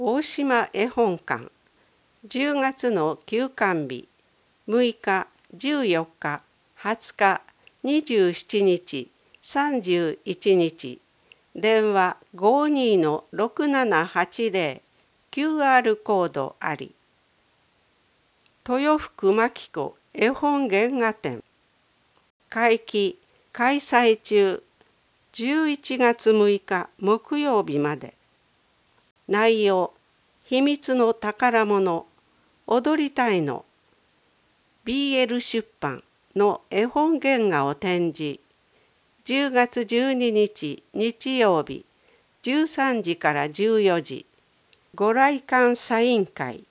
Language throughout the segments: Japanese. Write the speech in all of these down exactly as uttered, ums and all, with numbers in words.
大島絵本館じゅうがつの休館日むいか、じゅうよっか、はつか、にじゅうしちにち、さんじゅういちにち電話 ごーにーのろくななはちぜろ キューアール コードあり。豊福真紀子絵本原画展会期開催中じゅういちがつむいか木曜日まで。内容秘密の宝物踊りたいの ビーエル 出版の絵本原画を展示。じゅうがつじゅうににち日曜日じゅうさんじからじゅうよじご来館サイン会。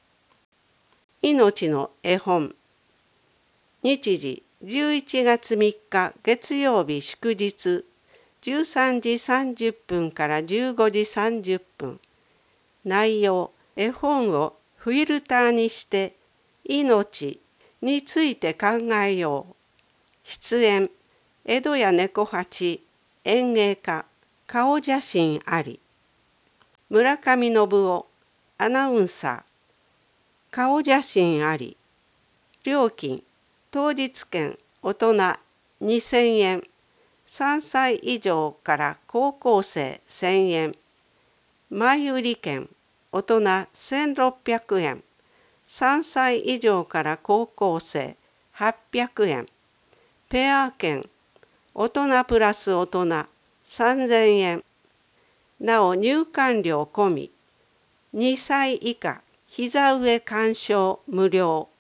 命の絵本日時じゅういちがつみっか月曜日祝日じゅうさんじさんじゅっぷんからじゅうごじさんじゅっぷん。内容絵本をフィルターにして命について考えよう。出演江戸谷猫八演芸家顔写真あり。村上信夫アナウンサー顔写真あり。料金当日券大人にせんえん、さんさい以上から高校生せんえん、前売り券大人せんろっぴゃくえん、さんさい以上から高校生はっぴゃくえん、ペア券大人プラス大人さんぜんえん、なお入館料込み、にさい以下膝上鑑賞無料。